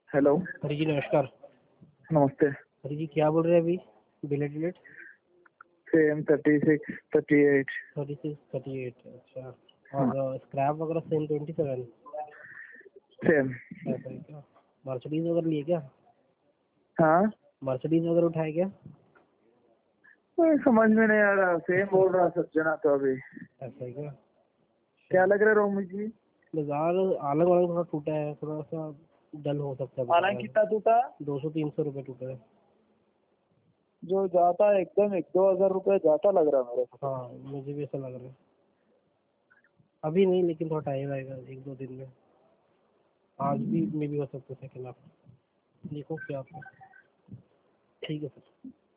Hello. हरी जी नमस्कार। नमस्ते। हरी जी क्या बोल रहे हैं अभी? बिलेट डिलेट सेम 36 38। 36 38। अच्छा। हाँ और स्क्रैप वगैरह सेम 27 सेम। ऐसा है क्या? मर्सिडीज वगैरह लिए क्या? हाँ मर्सिडीज वगैरह उठाए क्या? समझ में नहीं आ रहा, सेम बोल रहा सज्जना तो अभी। ऐसा है क्या? क्या लग रहा है रोमित जी? बाजार आलग वालग थोड़ा टूटा है, थोड़ा सा डल हो सकता है हालांकि बाजार। कितना टूटा? 200-300 रुपये टूटा है। जो जाता है एकदम 1-2 हजार रुपए जाता लग रहा है मेरे को। हाँ मुझे भी ऐसा लग रहा है। अभी नहीं, लेकिन थोड़ा टाइम आएगा, 1-2 दिन में। आज भी मे भी हो सकता है सेकेंड हाफ। देखो क्या होता है। ठीक है सर।